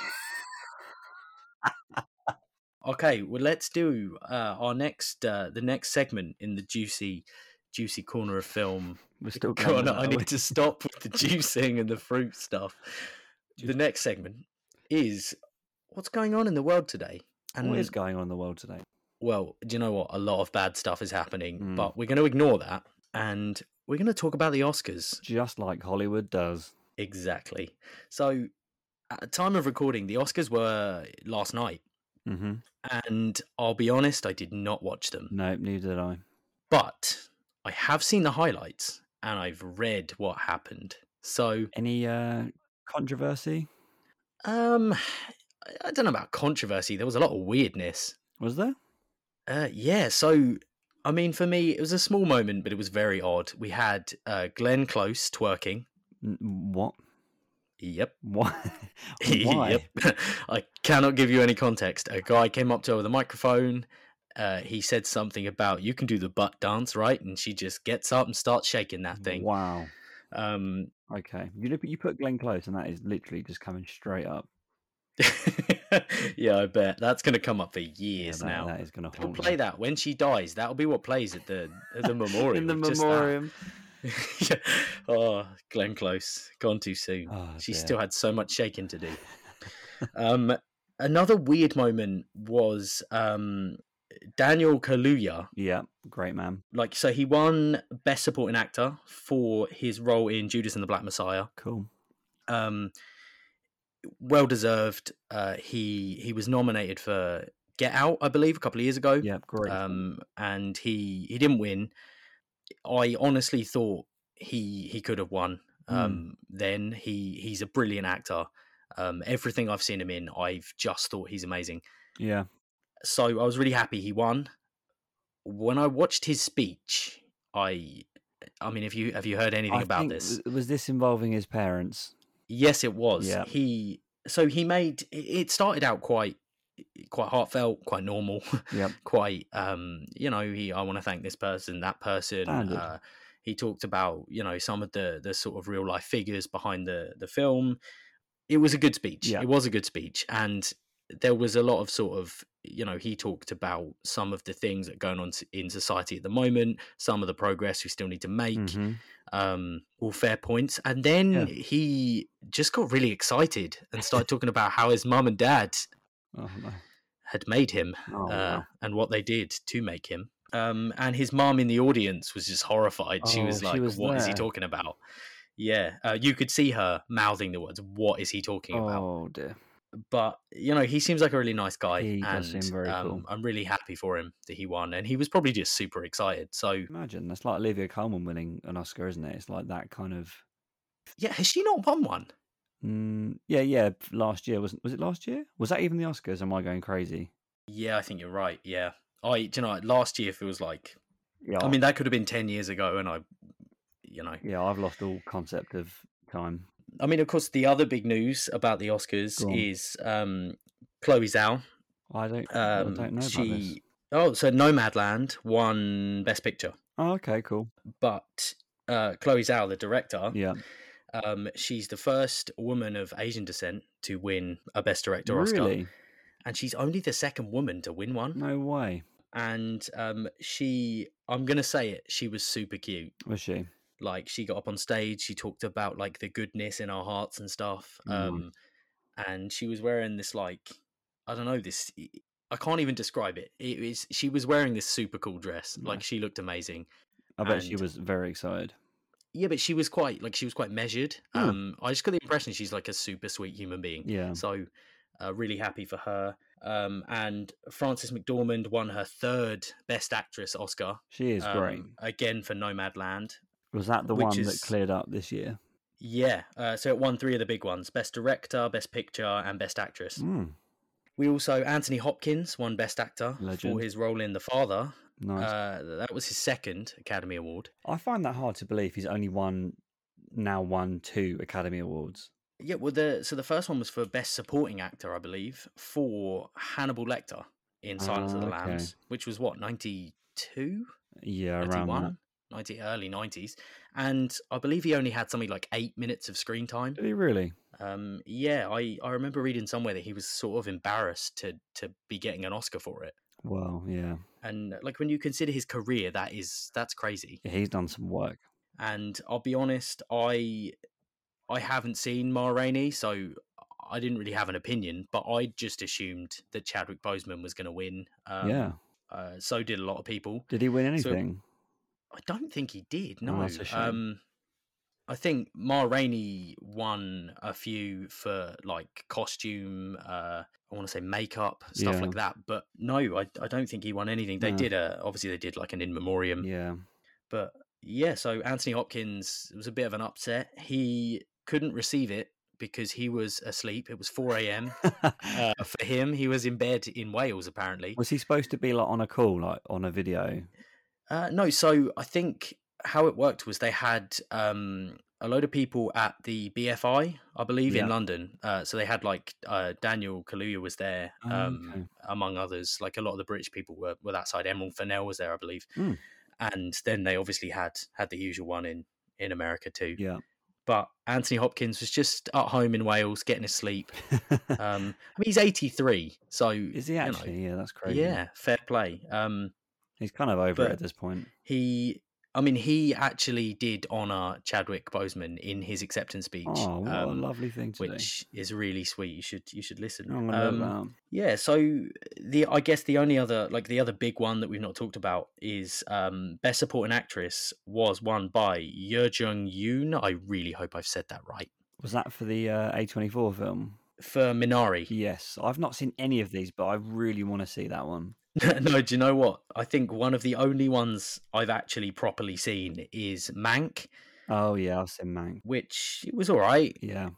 Okay, well, let's do our next the next segment in the juicy corner of film. We're still going. I need to stop with the juicing and the fruit stuff. The next segment is what's going on in the world today. And what is going on in the world today? Well, do you know what? A lot of bad stuff is happening, but we're going to ignore that, and we're going to talk about the Oscars. Just like Hollywood does. Exactly. So, at the time of recording, the Oscars were last night. Mm-hmm. And I'll be honest, I did not watch them. No, neither did I. But I have seen the highlights, and I've read what happened. So, any controversy? I don't know about controversy. There was a lot of weirdness. Was there? Yeah. So, I mean, for me, it was a small moment, but it was very odd. We had Glenn Close twerking. What? Yep. What? Why? Yep. I cannot give you any context. A guy came up to her with a microphone. He said something about, you can do the butt dance, right? And she just gets up and starts shaking that thing. Wow. Okay. You put Glenn Close, and that is literally just coming straight up. Yeah, I bet that's going to come up for Yeah, years that now. that is going to They'll haunt play me. that when she dies. That'll be what plays at the In the memorial. Just that. memoriam. Yeah. Oh, Glenn Close, gone too soon. Oh She dear. still had so much shaking to do. Um, Another weird moment was Daniel Kaluuya. Yeah, great man. Like, so he won Best Supporting Actor for his role in Judas and the Black Messiah. Cool. Um, well deserved. He was nominated for Get Out, I believe, a couple of years ago. Yeah, great. And he didn't win. I honestly thought he could have won. Then he's a brilliant actor. Everything I've seen him in, I've just thought he's amazing. Yeah. So I was really happy he won. When I watched his speech, I mean, have you heard anything I about think this? was this involving his parents? Yes, it was. Yeah. He made it started out quite heartfelt, quite normal, Yep. quite I want to thank this person, that person. Standard. He talked about some of the sort of real life figures behind the film. It was a good speech. Yeah. It was a good speech, and there was a lot of sort of he talked about some of the things that are going on in society at the moment, some of the progress we still need to make. All fair points. And then he just got really excited and started talking about how his mum and dad had made him and what they did to make him. And his mum in the audience was just horrified. She was like, "What is he talking about?" Yeah, you could see her mouthing the words, "What is he talking about?" Oh dear. But he seems like a really nice guy, He and does seem very cool. I'm really happy for him that he won, and he was probably just super excited. So Imagine that's like Olivia Colman winning an Oscar, isn't it? It's like that kind of. yeah, has she not won one? Yeah. Last year was it last year? Was that even the Oscars? Am I going crazy? Yeah, I think you're right. Yeah, last year feels like. Yeah. I mean, that could have been 10 years ago, and Yeah, I've lost all concept of time. I mean, of course, the other big news about the Oscars is Chloe Zhao. I don't know about this. Oh, so Nomadland won Best Picture. Oh, okay, cool. But Chloe Zhao, the director, yeah, she's the first woman of Asian descent to win a Best Director Oscar. And she's only the second woman to win one. No way. And I'm going to say it, she was super cute. Was she? Like, she got up on stage, she talked about like the goodness in our hearts and stuff. And she was wearing this, like, I don't know, this, I can't even describe it. She was wearing this super cool dress. Yeah. Like, she looked amazing. I bet she was very excited. Yeah, but she was quite measured. I just got the impression she's like a super sweet human being. Yeah. So really happy for her. And Frances McDormand won her third Best Actress Oscar. She is great. Again for Nomadland. Was that the one that cleared up this year? Yeah. So it won 3 of the big ones: Best Director, Best Picture, and Best Actress. We also, Anthony Hopkins won Best Actor for his role in The Father. Nice. That was his second Academy Award. I find that hard to believe. He's only won 2 Academy Awards. Yeah, well, the first one was for Best Supporting Actor, I believe, for Hannibal Lecter in Silence of the Lambs, which was what, 92? Yeah, 91? Around that. Early 90s. And I believe he only had something like 8 minutes of screen time. Did he really? Yeah, I remember reading somewhere that he was sort of embarrassed to be getting an Oscar for it. Well, yeah. And like, when you consider his career, that's crazy. Yeah, he's done some work. And I'll be honest, I haven't seen Ma Rainey, so I didn't really have an opinion, but I just assumed that Chadwick Boseman was going to win. Yeah. So did a lot of people. Did he win anything? So, I don't think he did, no. Oh, that's a shame. I think Ma Rainey won a few for like costume, I want to say makeup, stuff like that. But no, I don't think he won anything. They did obviously they did like an in memoriam. Yeah. But yeah, so Anthony Hopkins, it was a bit of an upset. He couldn't receive it because he was asleep. It was 4 a.m. For him. He was in bed in Wales, apparently. Was he supposed to be like on a call, like on a video? No, so I think how it worked was they had a load of people at the BFI, I believe, in London. So they had like Daniel Kaluuya was there, among others. Like a lot of the British people were that side. Emerald Fennell was there, I believe. And then they obviously had the usual one in America too. Yeah. but Anthony Hopkins was just at home in Wales getting his sleep. I mean, he's 83, so Is he actually? Yeah, that's crazy. yeah, fair play. He's kind of over it but at this point. he actually did honour Chadwick Boseman in his acceptance speech. Oh, what a lovely thing to do. Which is really sweet. You should listen. I'm gonna look that up. Yeah, so I guess the only other big one that we've not talked about is Best Supporting Actress was won by Yoo Jung-yoon. I really hope I've said that right. Was that for the A24 film? For Minari. Yes, I've not seen any of these, but I really want to see that one. No, do you know what? I think one of the only ones I've actually properly seen is Mank. Oh yeah, I've seen Mank, which it was all right. Yeah,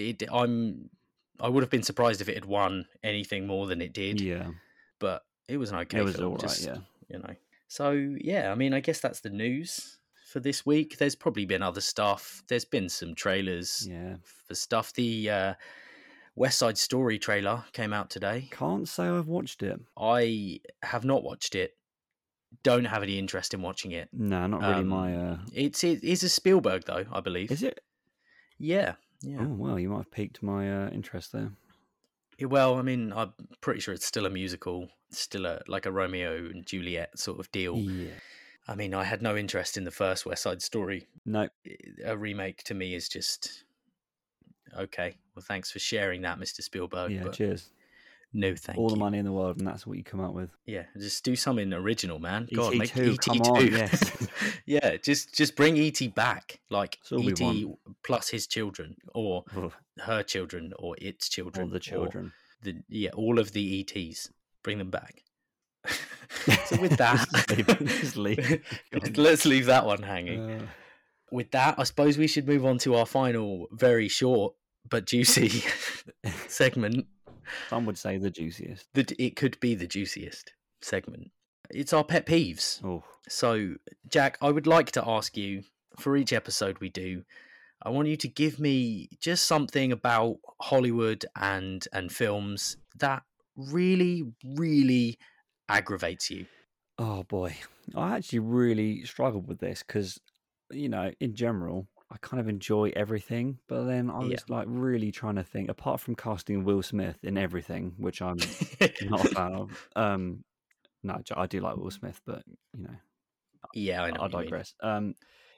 I would have been surprised if it had won anything more than it did. Yeah, but it was an okay. It was film, all right. Yeah, you know. So yeah, I mean, I guess that's the news for this week. There's probably been other stuff. There's been some trailers. Yeah, for stuff. The West Side Story trailer came out today. Can't say I've watched it. I have not watched it. Don't have any interest in watching it. No, not really my... It's a Spielberg, though, I believe. Is it? Yeah. Oh, well, you might have piqued my interest there. Well, I mean, I'm pretty sure it's still a musical. It's still like a Romeo and Juliet sort of deal. Yeah. I mean, I had no interest in the first West Side Story. No. A remake to me is just... Okay, well, thanks for sharing that, Mr. Spielberg. Yeah, cheers. No, thank you. All the money in the world, and that's what you come up with. Yeah, just do something original, man. God, make E.T. Come on, yes. Yeah, just bring E.T. back, like E.T. plus his children, or her children, or its children, or the children. All of the E.T.s. Bring them back. So with that, let's leave that one hanging. With that, I suppose we should move on to our final, very short but juicy segment. Some would say the juiciest. It could be the juiciest segment. It's our pet peeves. Oh. So, Jack, I would like to ask you, for each episode we do, I want you to give me just something about Hollywood and films that really, really aggravates you. Oh, boy. I actually really struggled with this because, you know, in general, I kind of enjoy everything, but then I was like really trying to think, apart from casting Will Smith in everything, which I'm not a fan of. No, I do like Will Smith, but you know, yeah, I digress. A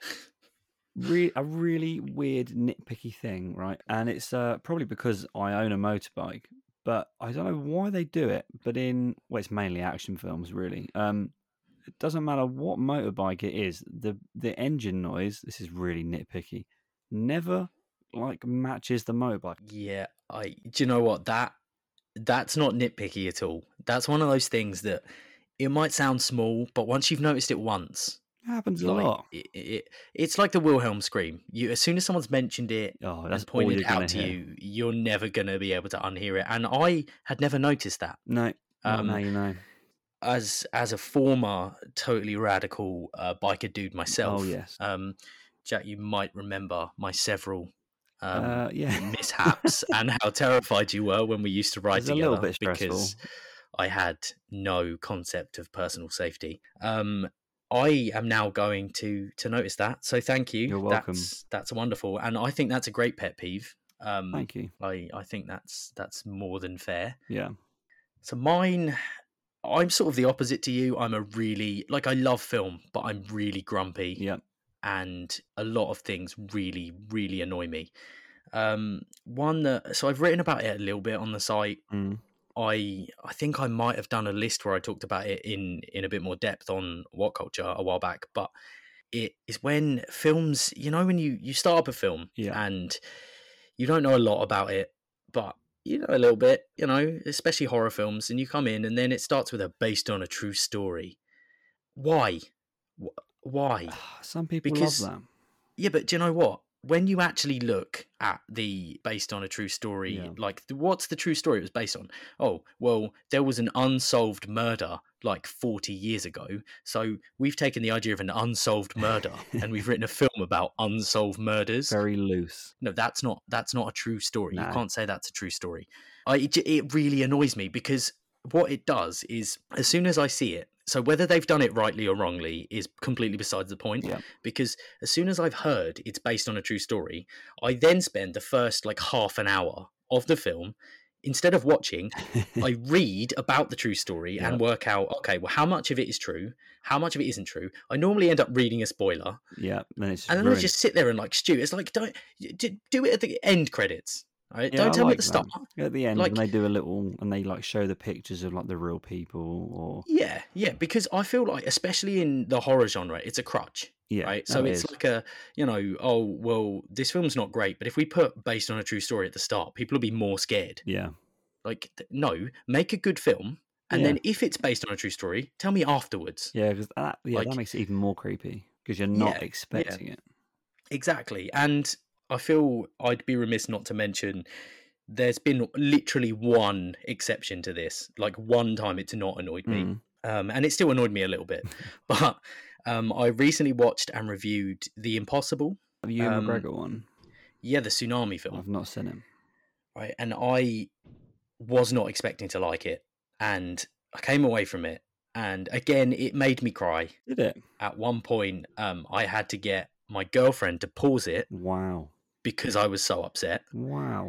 really weird nitpicky thing, right? And it's probably because I own a motorbike, but I don't know why they do it. But it's mainly action films, really. It doesn't matter what motorbike it is, the engine noise, this is really nitpicky, never like matches the motorbike. Yeah, do you know what? That's not nitpicky at all. That's one of those things that it might sound small, but once you've noticed it once, it happens a lot. It's like the Wilhelm scream. As soon as someone's mentioned it and pointed it out to you, you're never going to be able to unhear it. And I had never noticed that. No, now you know. As a former totally radical biker dude myself, oh yes, Jack, you might remember my several mishaps and how terrified you were when we used to ride together. A little bit stressful because I had no concept of personal safety. I am now going to notice that, so thank you. You're welcome. That's wonderful, and I think that's a great pet peeve. Thank you. I think that's more than fair. Yeah. So mine. I'm sort of the opposite to you. I love film, but I'm really grumpy. Yeah. And a lot of things really, really annoy me. So I've written about it a little bit on the site. Mm. I think I might have done a list where I talked about it in a bit more depth on What Culture a while back, but it is when films, you know, when you start up a film and you don't know a lot about it, but you know a little bit, you know, especially horror films, and you come in and then it starts with based on a true story. Why? Some people love that. Yeah, but do you know what? When you actually look at the based on a true story, what's the true story it was based on? Oh, well, there was an unsolved murder like 40 years ago. So we've taken the idea of an unsolved murder and we've written a film about unsolved murders. Very loose. No, that's not a true story. No. You can't say that's a true story. It really annoys me because what it does is, as soon as I see it, so whether they've done it rightly or wrongly is completely besides the point. Yeah. Because as soon as I've heard it's based on a true story, I then spend the first like half an hour of the film, instead of watching, I read about the true story Yeah. and work out, okay, well, how much of it is true, how much of it isn't true. I normally end up reading a spoiler, Yeah, then it's and then I just sit there and like stew. It's like, don't do it at the end credits. All right? Yeah, Don't I tell me like at the start. that. At the end, Like, and they do a little, and they like show the pictures of like the real people, or yeah, because I feel like, especially in the horror genre, it's a crutch. yeah, Right. So no, it it's is. like a, oh, well, this film's not great, but if we put based on a true story at the start, people will be more scared. Yeah, Like, no, make a good film. And Yeah. then if it's based on a true story, tell me afterwards. yeah, because that Like, makes it even more creepy because you're not yeah, expecting it. exactly. And I feel I'd be remiss not to mention there's been literally one exception to this. Like, one time it's not annoyed me. And it still annoyed me a little bit. But I recently watched and reviewed The Impossible. Have you McGregor one? Yeah, the tsunami film. I've not seen him. Right. And I was not expecting to like it. And I came away from it. And again, it made me cry. Did it? At one point, I had to get my girlfriend to pause it Wow. because I was so upset. Wow.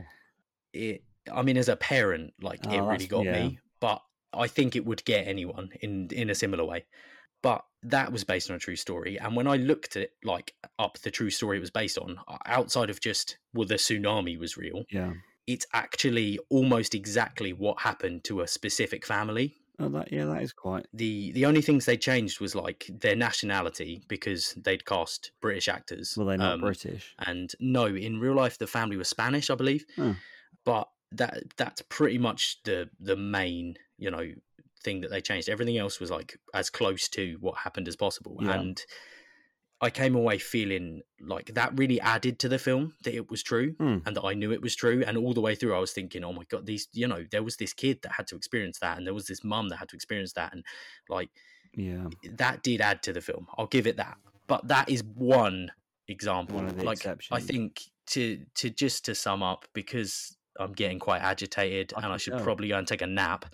I mean, as a parent, like, it really got yeah. me. But I think it would get anyone in a similar way. But that was based on a true story. And when I looked at like up the true story it was based on, outside of just, well, the tsunami was real, Yeah. it's actually almost exactly what happened to a specific family. Oh, that is quite. The only things they changed was like their nationality, because they'd cast British actors. Well, they're not British. And no, in real life the family was Spanish, I believe. Oh. But that's pretty much the main, thing that they changed. Everything else was like as close to what happened as possible. Yeah. And I came away feeling like that really added to the film, that it was true and that I knew it was true. And all the way through I was thinking, oh my God, these, there was this kid that had to experience that, and there was this mum that had to experience that, and like, yeah, that did add to the film. I'll give it that. But that is one example. One of the like exceptions. I think to sum up, because I'm getting quite agitated and I should probably go and take a nap.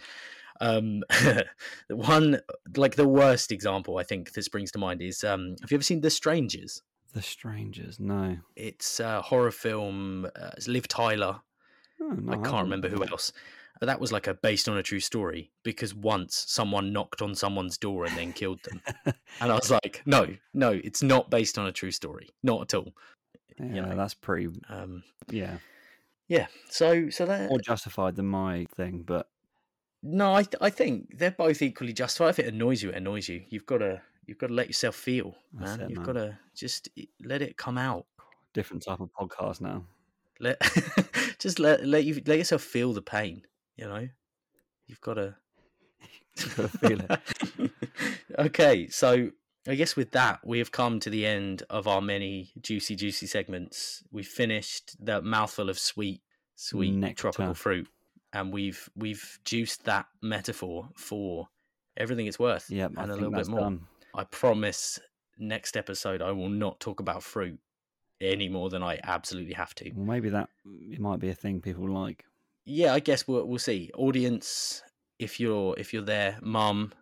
One, like, the worst example I think that springs to mind is, have you ever seen The Strangers? The Strangers, no. It's a horror film. It's Liv Tyler. Oh, no, I can't remember who else. But that was like based on a true story, because once someone knocked on someone's door and then killed them. And I was like, no, it's not based on a true story. Not at all. Yeah, that's pretty. Yeah. Yeah. So that more justified than my thing, but no, I think they're both equally justified. If it annoys you, it annoys you. You've got to let yourself feel, man. You've got to just let it come out. Different type of podcast now. Let yourself feel the pain. You've got to feel it. Okay, so I guess with that, we have come to the end of our many juicy segments. We've finished the mouthful of sweet nectar. Tropical fruit, and we've juiced that metaphor for everything it's worth, and a little bit more. Done. I promise next episode I will not talk about fruit any more than I absolutely have to. Well, maybe it might be a thing people like. Yeah, I guess we'll see. Audience, if you're there, mum,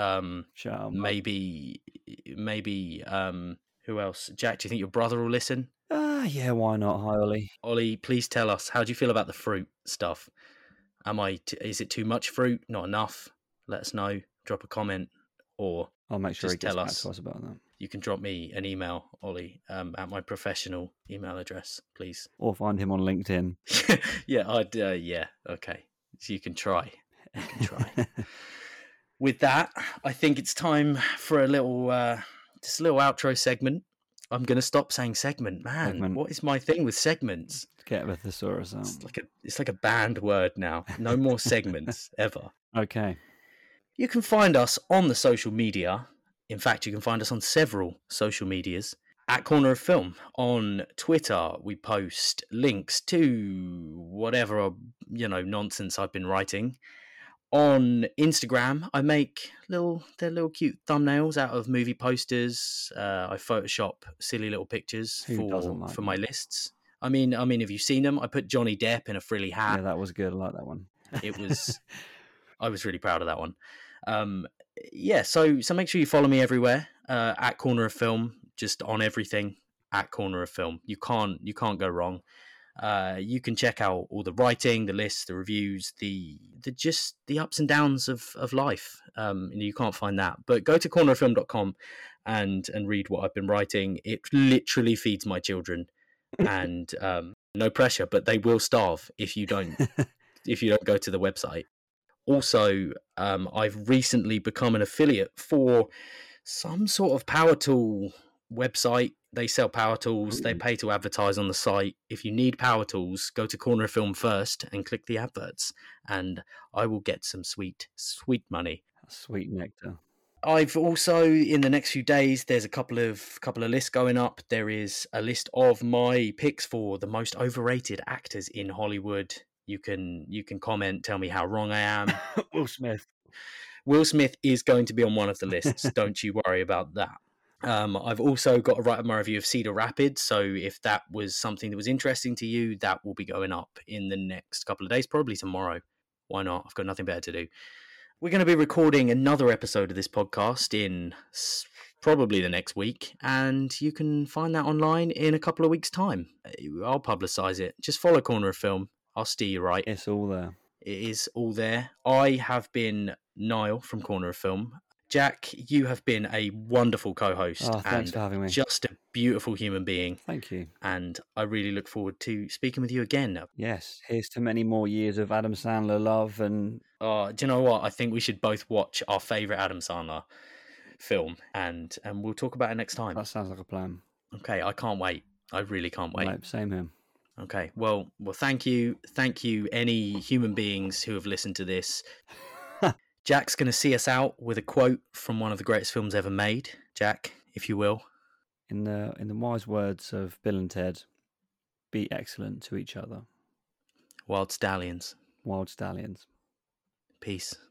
maybe who else? Jack, do you think your brother will listen? Yeah, why not? Hi, Ollie. Ollie, please tell us, how do you feel about the fruit stuff? Is it too much fruit? Not enough? Let us know. Drop a comment, or I'll make sure he gets tell back us. to us about that. You can drop me an email, Ollie, at my professional email address, please. Or find him on LinkedIn. Yeah, okay. So you can try. With that, I think it's time for a little outro segment. I'm going to stop saying segment, man. Segment. What is my thing with segments? Get a thesaurus out. It's like a banned word now. No more segments ever. Okay. You can find us on the social media. In fact, you can find us on several social medias. At Corner of Film on Twitter, we post links to whatever nonsense I've been writing. On Instagram, I make little cute thumbnails out of movie posters. I Photoshop silly little pictures for my lists. I mean, have you seen them? I put Johnny Depp in a frilly hat. Yeah, that was good. I like that one. It was I was really proud of that one. Yeah, so make sure you follow me everywhere at Corner of Film, just on everything at Corner of Film. You can't go wrong. You can check out all the writing, the lists, the reviews, the just the ups and downs of life. You can't find that, but go to corneroffilm.com and read what I've been writing. It literally feeds my children, and no pressure, but they will starve if you don't go to the website. Also, I've recently become an affiliate for some sort of power tool website. They sell power tools. They pay to advertise on the site. If you need power tools, go to Corner of Film first and click the adverts, and I will get some sweet money. Sweet nectar. I've also, in the next few days, there's a couple of lists going up. There is a list of my picks for the most overrated actors in Hollywood. You can comment, tell me how wrong I am. Will Smith. Will Smith is going to be on one of the lists. Don't you worry about that. I've also got to write up my review of Cedar Rapids, so if that was something that was interesting to you, that will be going up in the next couple of days, probably tomorrow. Why not? I've got nothing better to do. We're going to be recording another episode of this podcast in probably the next week, and you can find that online in a couple of weeks' time. I'll publicise it. Just follow Corner of Film. I'll steer you right. It's all there. It is all there. I have been Niall from Corner of Film. Jack, you have been a wonderful co-host. Thanks for having me. Just a beautiful human being. Thank you. And I really look forward to speaking with you again. Yes, here's to many more years of Adam Sandler love. And do you know what? I think we should both watch our favourite Adam Sandler film, and we'll talk about it next time. That sounds like a plan. Okay, I can't wait. I really can't wait. Right, same here. Okay, well, thank you, any human beings who have listened to this. Jack's going to see us out with a quote from one of the greatest films ever made. Jack, if you will. In the wise words of Bill and Ted, be excellent to each other. Wild Stallions. Wild Stallions. Peace.